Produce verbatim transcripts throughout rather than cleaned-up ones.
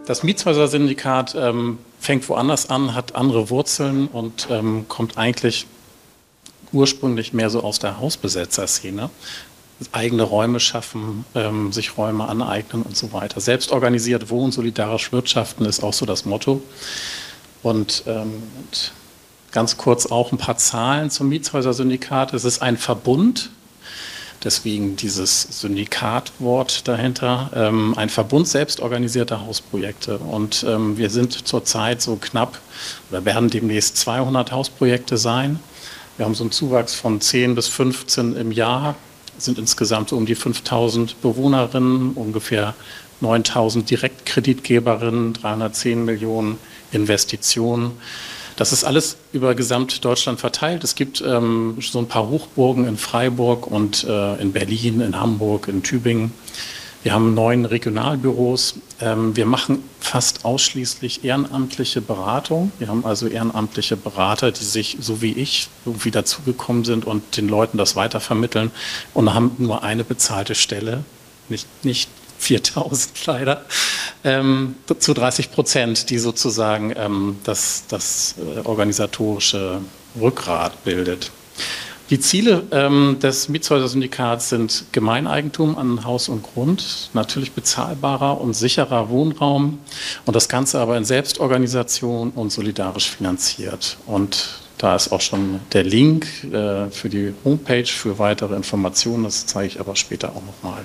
das Mietshäuser-Syndikat ähm, fängt woanders an, hat andere Wurzeln und ähm, kommt eigentlich ursprünglich mehr so aus der Hausbesetzerszene. Eigene Räume schaffen, ähm, sich Räume aneignen und so weiter. Selbstorganisiert wohnen, solidarisch wirtschaften ist auch so das Motto. Und, ähm, und ganz kurz auch ein paar Zahlen zum Mietshäuser-Syndikat. Es ist ein Verbund, deswegen dieses Syndikatwort dahinter, ähm, ein Verbund selbstorganisierter Hausprojekte. Und ähm, wir sind zurzeit so knapp, oder werden demnächst zweihundert Hausprojekte sein. Wir haben so einen Zuwachs von zehn bis fünfzehn im Jahr. Es sind insgesamt so um die fünftausend Bewohnerinnen, ungefähr neuntausend Direktkreditgeberinnen, dreihundertzehn Millionen Investitionen. Das ist alles über Gesamtdeutschland verteilt. Es gibt ähm, so ein paar Hochburgen in Freiburg und äh, in Berlin, in Hamburg, in Tübingen. Wir haben neun Regionalbüros. Ähm, wir machen fast ausschließlich ehrenamtliche Beratung. Wir haben also ehrenamtliche Berater, die sich, so wie ich, irgendwie dazugekommen sind und den Leuten das weitervermitteln und haben nur eine bezahlte Stelle, nicht, nicht viertausend leider, ähm, zu dreißig Prozent, die sozusagen ähm, das, das äh, organisatorische Rückgrat bildet. Die Ziele ähm, des Mietshäuser-Syndikats sind Gemeineigentum an Haus und Grund, natürlich bezahlbarer und sicherer Wohnraum und das Ganze aber in Selbstorganisation und solidarisch finanziert. Und da ist auch schon der Link äh, für die Homepage für weitere Informationen, das zeige ich aber später auch nochmal.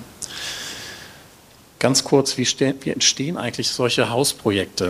Ganz kurz, wie, wie entstehen eigentlich solche Hausprojekte?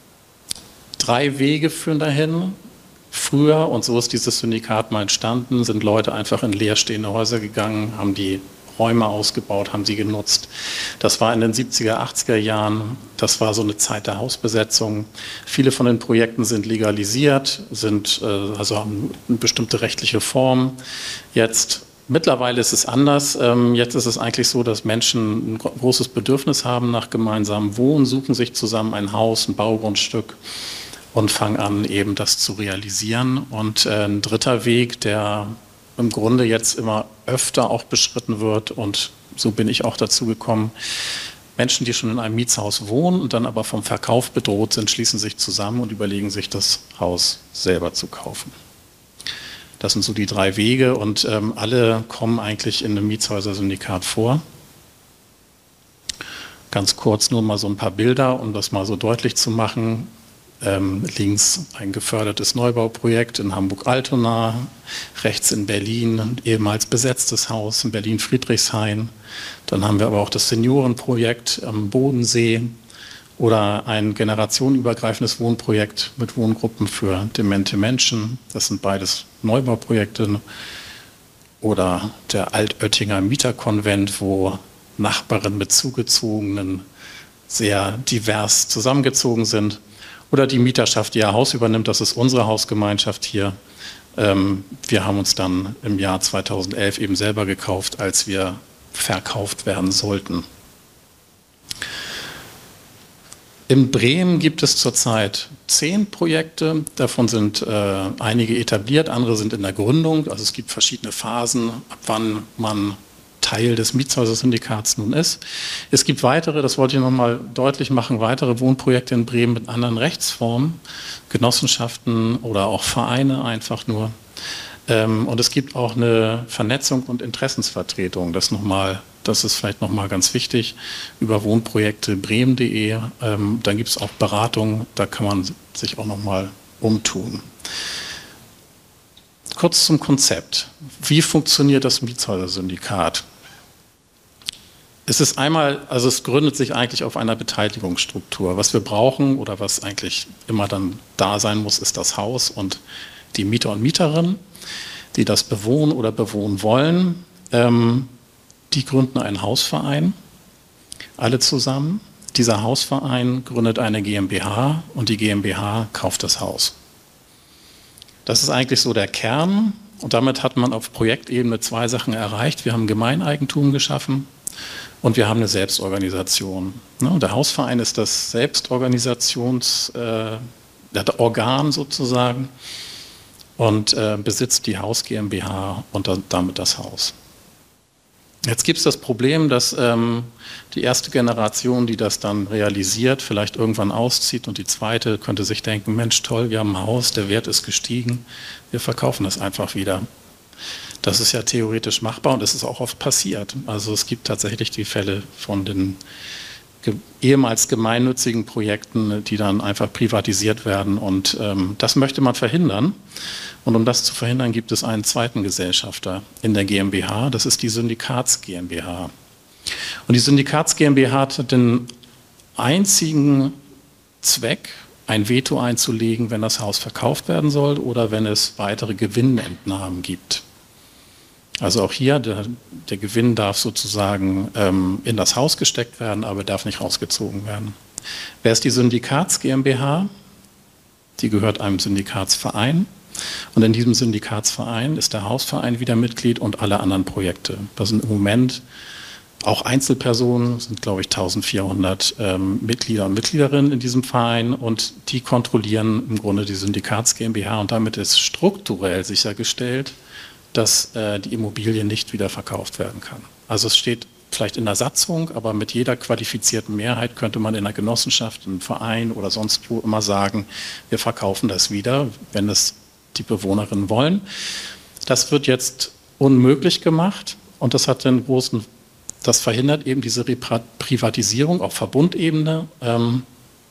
Drei Wege führen dahin. Früher, und so ist dieses Syndikat mal entstanden, sind Leute einfach in leerstehende Häuser gegangen, haben die Räume ausgebaut, haben sie genutzt. Das war in den siebziger, achtziger Jahren, das war so eine Zeit der Hausbesetzung. Viele von den Projekten sind legalisiert, sind, äh, also haben eine bestimmte rechtliche Form. Jetzt, mittlerweile ist es anders. Ähm, jetzt ist es eigentlich so, dass Menschen ein großes Bedürfnis haben nach gemeinsamem Wohnen, suchen sich zusammen ein Haus, ein Baugrundstück und fangen an, eben das zu realisieren. Und äh, ein dritter Weg, der im Grunde jetzt immer öfter auch beschritten wird, und so bin ich auch dazu gekommen, Menschen, die schon in einem Mietshaus wohnen und dann aber vom Verkauf bedroht sind, schließen sich zusammen und überlegen sich, das Haus selber zu kaufen. Das sind so die drei Wege und ähm, alle kommen eigentlich in einem Mietshäuser-Syndikat vor. Ganz kurz nur mal so ein paar Bilder, um das mal so deutlich zu machen. Ähm, links ein gefördertes Neubauprojekt in Hamburg-Altona, rechts in Berlin ein ehemals besetztes Haus in Berlin-Friedrichshain. Dann haben wir aber auch das Seniorenprojekt am Bodensee oder ein generationenübergreifendes Wohnprojekt mit Wohngruppen für demente Menschen. Das sind beides Neubauprojekte. Oder der Altöttinger Mieterkonvent, wo Nachbarn mit Zugezogenen sehr divers zusammengezogen sind. Oder die Mieterschaft, die ihr Haus übernimmt, das ist unsere Hausgemeinschaft hier. Ähm, wir haben uns dann im Jahr zweitausendelf eben selber gekauft, als wir verkauft werden sollten. In Bremen gibt es zurzeit zehn Projekte, davon sind äh, einige etabliert, andere sind in der Gründung. Also es gibt verschiedene Phasen, ab wann man Teil des Mietshäuser-Syndikats nun ist. Es gibt weitere, das wollte ich nochmal deutlich machen, weitere Wohnprojekte in Bremen mit anderen Rechtsformen, Genossenschaften oder auch Vereine einfach nur. Und es gibt auch eine Vernetzung und Interessensvertretung, das nochmal, das ist vielleicht nochmal ganz wichtig, über Wohnprojekte bremen punkt de. Dann gibt es auch Beratungen, da kann man sich auch nochmal umtun. Kurz zum Konzept. Wie funktioniert das Mietshäuser-Syndikat? Es ist einmal, also es gründet sich eigentlich auf einer Beteiligungsstruktur. Was wir brauchen oder was eigentlich immer dann da sein muss, ist das Haus und die Mieter und Mieterinnen, die das bewohnen oder bewohnen wollen. Ähm, die gründen einen Hausverein, alle zusammen. Dieser Hausverein gründet eine GmbH und die GmbH kauft das Haus. Das ist eigentlich so der Kern und damit hat man auf Projektebene zwei Sachen erreicht. Wir haben Gemeineigentum geschaffen und wir haben eine Selbstorganisation. Der Hausverein ist das Selbstorganisationsorgan sozusagen und besitzt die Haus GmbH und damit das Haus. Jetzt gibt es das Problem, dass ähm, die erste Generation, die das dann realisiert, vielleicht irgendwann auszieht und die zweite könnte sich denken, Mensch toll, wir haben ein Haus, der Wert ist gestiegen, wir verkaufen das einfach wieder. Das ist ja theoretisch machbar und es ist auch oft passiert. Also es gibt tatsächlich die Fälle von den ge ehemals gemeinnützigen Projekten, die dann einfach privatisiert werden und ähm, das möchte man verhindern. Und um das zu verhindern, gibt es einen zweiten Gesellschafter in der GmbH, das ist die Syndikats GmbH. Und die Syndikats GmbH hat den einzigen Zweck, ein Veto einzulegen, wenn das Haus verkauft werden soll oder wenn es weitere Gewinnentnahmen gibt. Also auch hier, der, der Gewinn darf sozusagen ähm, in das Haus gesteckt werden, aber darf nicht rausgezogen werden. Wer ist die Syndikats GmbH? Die gehört einem Syndikatsverein. Und in diesem Syndikatsverein ist der Hausverein wieder Mitglied und alle anderen Projekte. Das sind im Moment auch Einzelpersonen, sind glaube ich eintausendvierhundert ähm, Mitglieder und Mitgliederinnen in diesem Verein und die kontrollieren im Grunde die Syndikats GmbH und damit ist strukturell sichergestellt, dass äh, die Immobilie nicht wieder verkauft werden kann. Also es steht vielleicht in der Satzung, aber mit jeder qualifizierten Mehrheit könnte man in einer Genossenschaft, einem Verein oder sonst wo immer sagen, wir verkaufen das wieder, wenn es die Bewohnerinnen wollen. Das wird jetzt unmöglich gemacht und das hat den großen, das verhindert eben diese Privatisierung auf Verbundebene ähm,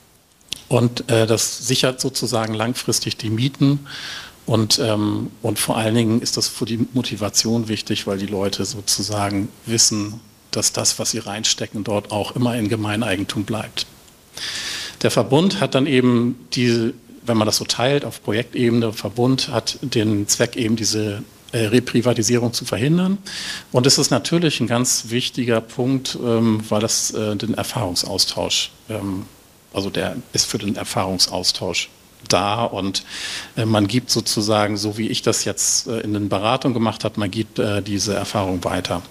und äh, das sichert sozusagen langfristig die Mieten und, ähm, und vor allen Dingen ist das für die Motivation wichtig, weil die Leute sozusagen wissen, dass das, was sie reinstecken, dort auch immer in Gemeineigentum bleibt. Der Verbund hat dann eben diese, wenn man das so teilt auf Projektebene, der Verbund hat den Zweck eben diese äh, Reprivatisierung zu verhindern. Und es ist natürlich ein ganz wichtiger Punkt, ähm, weil das äh, den Erfahrungsaustausch, ähm, also der ist für den Erfahrungsaustausch da und äh, man gibt sozusagen, so wie ich das jetzt äh, in den Beratungen gemacht habe, man gibt äh, diese Erfahrung weiter.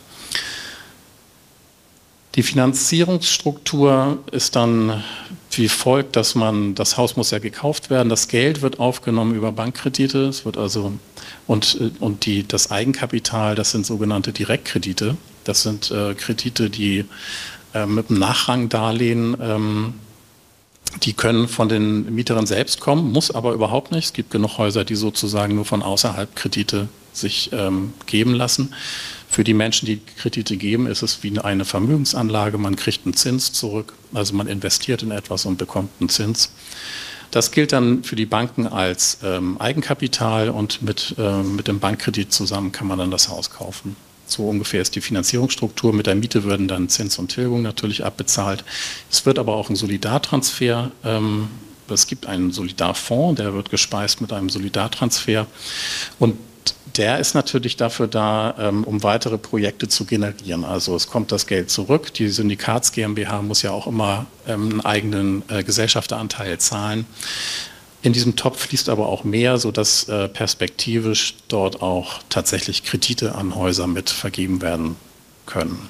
Die Finanzierungsstruktur ist dann wie folgt, dass man, das Haus muss ja gekauft werden, das Geld wird aufgenommen über Bankkredite, es wird also, und, und die, das Eigenkapital, das sind sogenannte Direktkredite, das sind äh, Kredite, die äh, mit einem Nachrangdarlehen, ähm, die können von den Mieterinnen selbst kommen, muss aber überhaupt nicht, es gibt genug Häuser, die sozusagen nur von außerhalb Kredite sich ähm, geben lassen. Für die Menschen, die Kredite geben, ist es wie eine Vermögensanlage. Man kriegt einen Zins zurück, also man investiert in etwas und bekommt einen Zins. Das gilt dann für die Banken als ähm, Eigenkapital und mit, äh, mit dem Bankkredit zusammen kann man dann das Haus kaufen. So ungefähr ist die Finanzierungsstruktur. Mit der Miete würden dann Zins und Tilgung natürlich abbezahlt. Es wird aber auch ein Solidartransfer. Ähm, es gibt einen Solidarfonds, der wird gespeist mit einem Solidartransfer. Und der ist natürlich dafür da, um weitere Projekte zu generieren. Also es kommt das Geld zurück. Die Syndikats GmbH muss ja auch immer einen eigenen Gesellschafteranteil zahlen. In diesem Topf fließt aber auch mehr, sodass perspektivisch dort auch tatsächlich Kredite an Häuser mit vergeben werden können.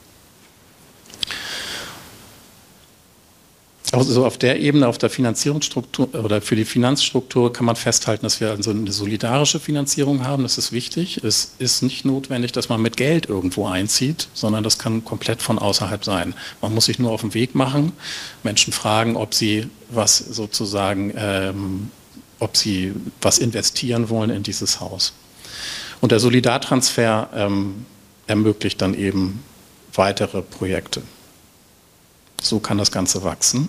Also auf der Ebene, auf der Finanzierungsstruktur oder für die Finanzstruktur kann man festhalten, dass wir also eine solidarische Finanzierung haben. Das ist wichtig. Es ist nicht notwendig, dass man mit Geld irgendwo einzieht, sondern das kann komplett von außerhalb sein. Man muss sich nur auf den Weg machen, Menschen fragen, ob sie was sozusagen, ähm, ob sie was investieren wollen in dieses Haus. Und der Solidartransfer ähm, ermöglicht dann eben weitere Projekte. So kann das Ganze wachsen.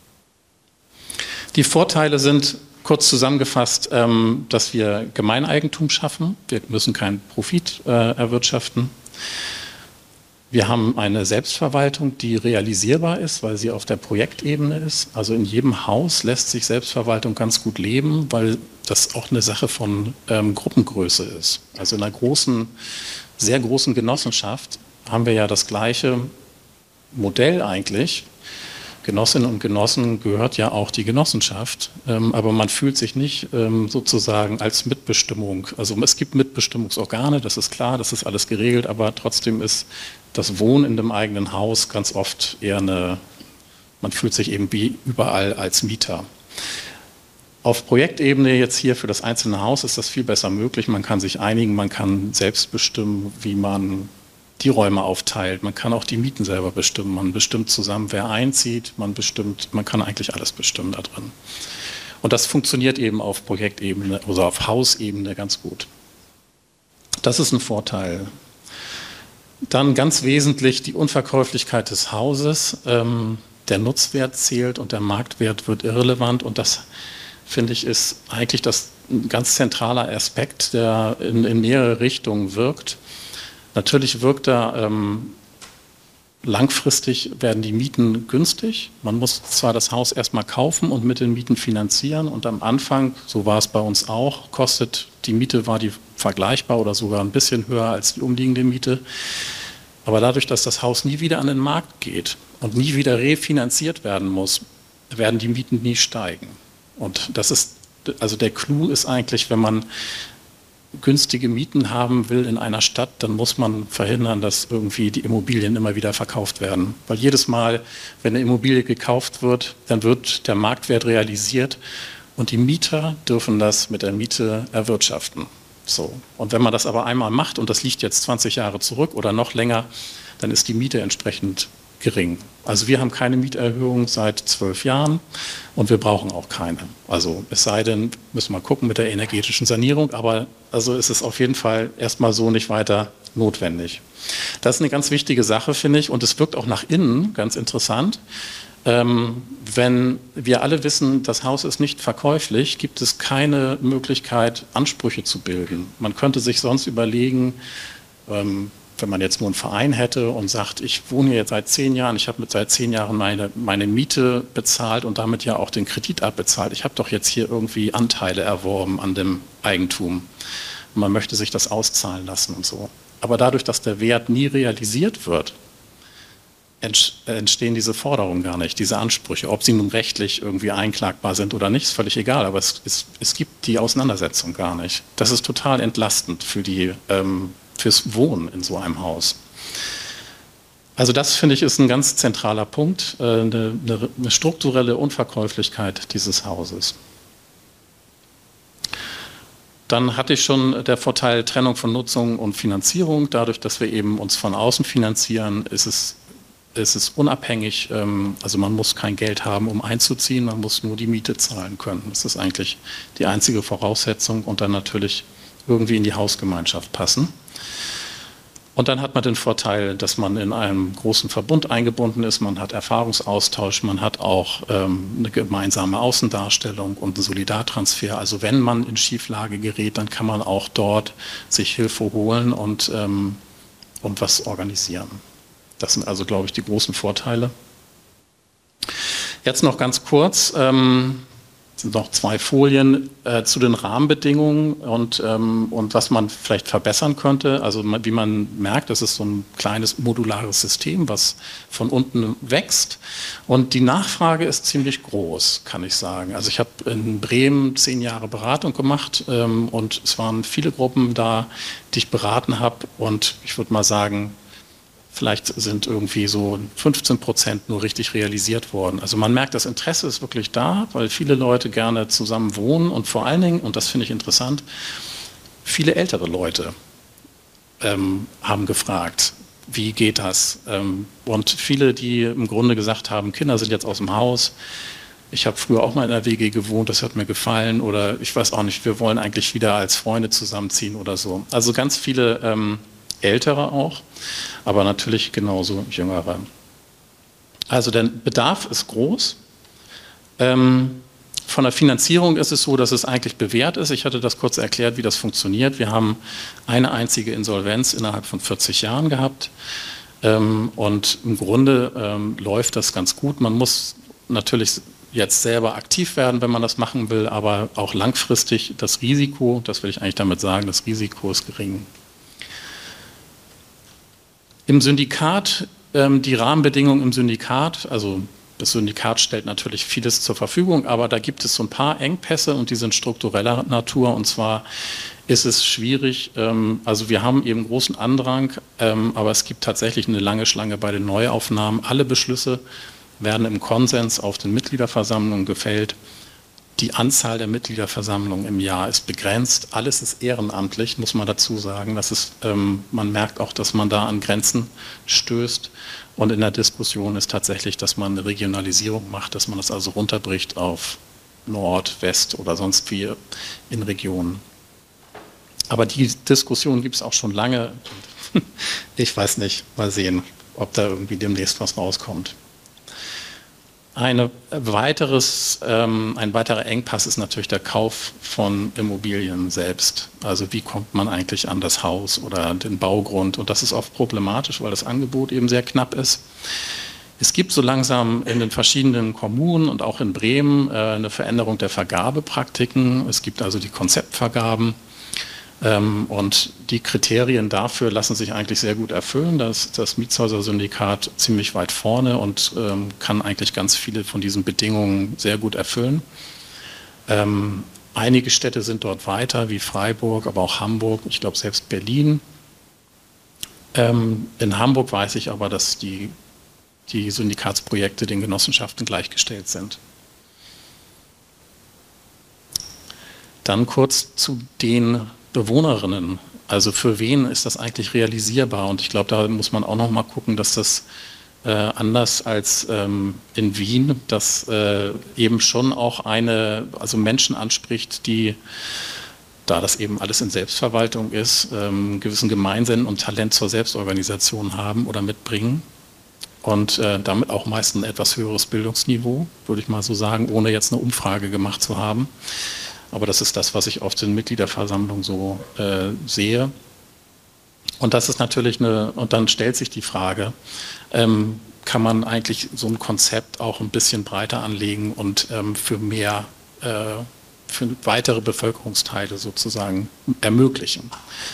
Die Vorteile sind kurz zusammengefasst, dass wir Gemeineigentum schaffen. Wir müssen keinen Profit erwirtschaften. Wir haben eine Selbstverwaltung, die realisierbar ist, weil sie auf der Projektebene ist. Also in jedem Haus lässt sich Selbstverwaltung ganz gut leben, weil das auch eine Sache von ähm, Gruppengröße ist. Also in einer großen, sehr großen Genossenschaft haben wir ja das gleiche Modell eigentlich. Genossinnen und Genossen gehört ja auch die Genossenschaft, ähm, aber man fühlt sich nicht ähm, sozusagen als Mitbestimmung. Also es gibt Mitbestimmungsorgane, das ist klar, das ist alles geregelt, aber trotzdem ist das Wohnen in dem eigenen Haus ganz oft eher eine, man fühlt sich eben wie überall als Mieter. Auf Projektebene jetzt hier für das einzelne Haus ist das viel besser möglich. Man kann sich einigen, man kann selbst bestimmen, wie man die Räume aufteilt. Man kann auch die Mieten selber bestimmen. Man bestimmt zusammen, wer einzieht. Man bestimmt, man kann eigentlich alles bestimmen da drin. Und das funktioniert eben auf Projektebene oder auf Hausebene ganz gut. Das ist ein Vorteil. Dann ganz wesentlich die Unverkäuflichkeit des Hauses. Ähm, der Nutzwert zählt und der Marktwert wird irrelevant. Und das, finde ich, ist eigentlich das ein ganz zentraler Aspekt, der in, in mehrere Richtungen wirkt. Natürlich wirkt er ähm, langfristig, werden die Mieten günstig. Man muss zwar das Haus erstmal kaufen und mit den Mieten finanzieren und am Anfang, so war es bei uns auch, kostet die Miete, war die vergleichbar oder sogar ein bisschen höher als die umliegende Miete. Aber dadurch, dass das Haus nie wieder an den Markt geht und nie wieder refinanziert werden muss, werden die Mieten nie steigen. Und das ist, also der Clou ist eigentlich, wenn man günstige Mieten haben will in einer Stadt, dann muss man verhindern, dass irgendwie die Immobilien immer wieder verkauft werden. Weil jedes Mal, wenn eine Immobilie gekauft wird, dann wird der Marktwert realisiert und die Mieter dürfen das mit der Miete erwirtschaften. So. Und wenn man das aber einmal macht und das liegt jetzt zwanzig Jahre zurück oder noch länger, dann ist die Miete entsprechend gering. Also wir haben keine Mieterhöhung seit zwölf Jahren und wir brauchen auch keine. Also es sei denn, müssen wir gucken mit der energetischen Sanierung, aber also ist es auf jeden Fall erstmal so nicht weiter notwendig. Das ist eine ganz wichtige Sache, finde ich, und es wirkt auch nach innen ganz interessant. Ähm, wenn wir alle wissen, das Haus ist nicht verkäuflich, gibt es keine Möglichkeit, Ansprüche zu bilden. Man könnte sich sonst überlegen, ähm, wenn man jetzt nur einen Verein hätte und sagt, ich wohne hier seit zehn Jahren, ich habe seit zehn Jahren meine, meine Miete bezahlt und damit ja auch den Kredit abbezahlt. Ich habe doch jetzt hier irgendwie Anteile erworben an dem Eigentum. Und man möchte sich das auszahlen lassen und so. Aber dadurch, dass der Wert nie realisiert wird, entstehen diese Forderungen gar nicht, diese Ansprüche. Ob sie nun rechtlich irgendwie einklagbar sind oder nicht, ist völlig egal. Aber es, es, es gibt die Auseinandersetzung gar nicht. Das ist total entlastend für die ähm, fürs Wohnen in so einem Haus. Also das, finde ich, ist ein ganz zentraler Punkt, eine, eine strukturelle Unverkäuflichkeit dieses Hauses. Dann hatte ich schon der Vorteil Trennung von Nutzung und Finanzierung. Dadurch, dass wir eben uns von außen finanzieren, ist es, ist es unabhängig. Also man muss kein Geld haben, um einzuziehen, man muss nur die Miete zahlen können. Das ist eigentlich die einzige Voraussetzung und dann natürlich irgendwie in die Hausgemeinschaft passen. Und dann hat man den Vorteil, dass man in einem großen Verbund eingebunden ist, man hat Erfahrungsaustausch, man hat auch ähm, eine gemeinsame Außendarstellung und einen Solidartransfer. Also wenn man in Schieflage gerät, dann kann man auch dort sich Hilfe holen und, ähm, und was organisieren. Das sind also, glaube ich, die großen Vorteile. Jetzt noch ganz kurz, ähm, sind noch zwei Folien äh, zu den Rahmenbedingungen und, ähm, und was man vielleicht verbessern könnte. Also wie man merkt, das ist so ein kleines modulares System, was von unten wächst. Und die Nachfrage ist ziemlich groß, kann ich sagen. Also ich habe in Bremen zehn Jahre Beratung gemacht ähm, und es waren viele Gruppen da, die ich beraten habe. Und ich würde mal sagen, vielleicht sind irgendwie so fünfzehn Prozent nur richtig realisiert worden. Also man merkt, das Interesse ist wirklich da, weil viele Leute gerne zusammen wohnen und vor allen Dingen, und das finde ich interessant, viele ältere Leute ähm, haben gefragt, wie geht das? Ähm, und viele, die im Grunde gesagt haben, Kinder sind jetzt aus dem Haus, ich habe früher auch mal in der W G gewohnt, das hat mir gefallen oder ich weiß auch nicht, wir wollen eigentlich wieder als Freunde zusammenziehen oder so. Also ganz viele ähm, Ältere auch, aber natürlich genauso Jüngere. Also der Bedarf ist groß. Ähm, von der Finanzierung ist es so, dass es eigentlich bewährt ist. Ich hatte das kurz erklärt, wie das funktioniert. Wir haben eine einzige Insolvenz innerhalb von vierzig Jahren gehabt. Ähm, und im Grunde ähm, läuft das ganz gut. Man muss natürlich jetzt selber aktiv werden, wenn man das machen will, aber auch langfristig das Risiko, das will ich eigentlich damit sagen, das Risiko ist gering. Im Syndikat, ähm, die Rahmenbedingungen im Syndikat, also das Syndikat stellt natürlich vieles zur Verfügung, aber da gibt es so ein paar Engpässe und die sind struktureller Natur. Und zwar ist es schwierig, ähm, also wir haben eben großen Andrang, ähm, aber es gibt tatsächlich eine lange Schlange bei den Neuaufnahmen. Alle Beschlüsse werden im Konsens auf den Mitgliederversammlungen gefällt. Die Anzahl der Mitgliederversammlungen im Jahr ist begrenzt. Alles ist ehrenamtlich, muss man dazu sagen. Das ist, ähm, man merkt auch, dass man da an Grenzen stößt. Und in der Diskussion ist tatsächlich, dass man eine Regionalisierung macht, dass man das also runterbricht auf Nord, West oder sonst wie in Regionen. Aber die Diskussion gibt es auch schon lange. Ich weiß nicht, mal sehen, ob da irgendwie demnächst was rauskommt. Eine weiteres, ähm, ein weiterer Engpass ist natürlich der Kauf von Immobilien selbst. Also wie kommt man eigentlich an das Haus oder den Baugrund? Und das ist oft problematisch, weil das Angebot eben sehr knapp ist. Es gibt so langsam in den verschiedenen Kommunen und auch in Bremen äh, eine Veränderung der Vergabepraktiken. Es gibt also die Konzeptvergaben. Ähm, und die Kriterien dafür lassen sich eigentlich sehr gut erfüllen. Da ist das Mietshäuser-Syndikat ziemlich weit vorne und ähm, kann eigentlich ganz viele von diesen Bedingungen sehr gut erfüllen. Ähm, einige Städte sind dort weiter, wie Freiburg, aber auch Hamburg, ich glaube selbst Berlin. Ähm, in Hamburg weiß ich aber, dass die, die Syndikatsprojekte den Genossenschaften gleichgestellt sind. Dann kurz zu den Bewohnerinnen, also für wen ist das eigentlich realisierbar? Und ich glaube, da muss man auch noch mal gucken, dass das äh, anders als ähm, in Wien, das äh, eben schon auch eine, also Menschen anspricht, die, da das eben alles in Selbstverwaltung ist, ähm, gewissen Gemeinsinn und Talent zur Selbstorganisation haben oder mitbringen. Und äh, damit auch meist ein etwas höheres Bildungsniveau, würde ich mal so sagen, ohne jetzt eine Umfrage gemacht zu haben. Aber das ist das, was ich auf den Mitgliederversammlungen so äh, sehe. Und das ist natürlich eine, und dann stellt sich die Frage, ähm, kann man eigentlich so ein Konzept auch ein bisschen breiter anlegen und ähm, für mehr, äh, für weitere Bevölkerungsteile sozusagen ermöglichen.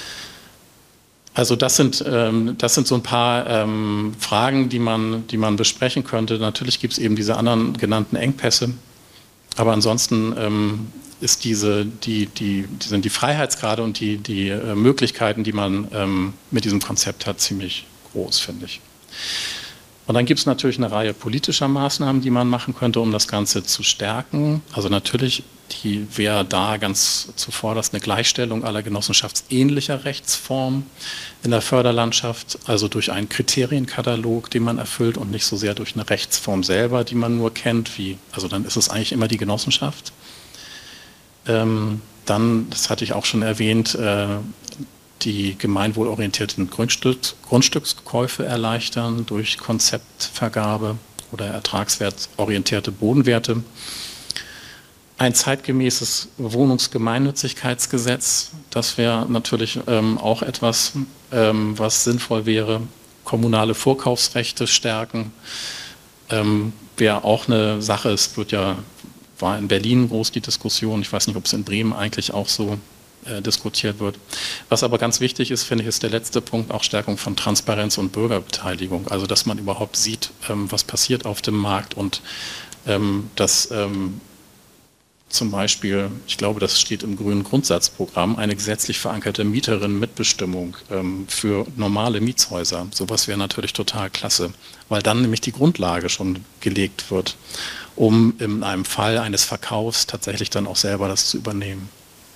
Also das sind, ähm, das sind so ein paar ähm, Fragen, die man, die man besprechen könnte. Natürlich gibt es eben diese anderen genannten Engpässe, aber ansonsten ähm, ist diese, die, die, die sind die Freiheitsgrade und die, die äh, Möglichkeiten, die man ähm, mit diesem Konzept hat, ziemlich groß, finde ich. Und dann gibt es natürlich eine Reihe politischer Maßnahmen, die man machen könnte, um das Ganze zu stärken. Also natürlich die wäre da ganz zuvorderst eine Gleichstellung aller genossenschaftsähnlicher Rechtsformen in der Förderlandschaft, also durch einen Kriterienkatalog, den man erfüllt und nicht so sehr durch eine Rechtsform selber, die man nur kennt, wie, also dann ist es eigentlich immer die Genossenschaft. Ähm, dann, das hatte ich auch schon erwähnt, äh, die gemeinwohlorientierten Grundstücks, Grundstückskäufe erleichtern durch Konzeptvergabe oder ertragswertorientierte Bodenwerte. Ein zeitgemäßes Wohnungsgemeinnützigkeitsgesetz, das wäre natürlich ähm, auch etwas, ähm, was sinnvoll wäre. Kommunale Vorkaufsrechte stärken, ähm, wäre auch eine Sache. Es wird ja, war in Berlin groß die Diskussion, ich weiß nicht, ob es in Bremen eigentlich auch so äh, diskutiert wird. Was aber ganz wichtig ist, finde ich, ist der letzte Punkt, auch Stärkung von Transparenz und Bürgerbeteiligung. Also dass man überhaupt sieht, ähm, was passiert auf dem Markt und ähm, dass ähm, zum Beispiel, ich glaube, das steht im grünen Grundsatzprogramm, eine gesetzlich verankerte Mieterinnenmitbestimmung ähm, für normale Mietshäuser. Sowas wäre natürlich total klasse, weil dann nämlich die Grundlage schon gelegt wird, um in einem Fall eines Verkaufs tatsächlich dann auch selber das zu übernehmen.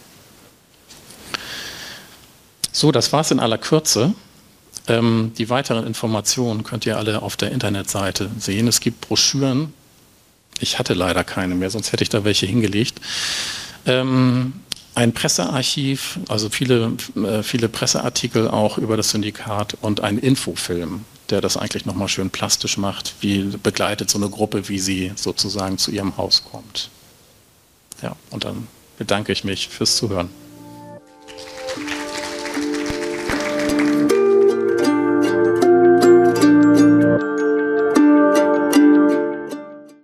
So, das war es in aller Kürze. Ähm, die weiteren Informationen könnt ihr alle auf der Internetseite sehen. Es gibt Broschüren. Ich hatte leider keine mehr, sonst hätte ich da welche hingelegt. Ähm, ein Pressearchiv, also viele, äh, viele Presseartikel auch über das Syndikat und ein Infofilm, der das eigentlich nochmal schön plastisch macht, wie begleitet so eine Gruppe, wie sie sozusagen zu ihrem Haus kommt. Ja, und dann bedanke ich mich fürs Zuhören.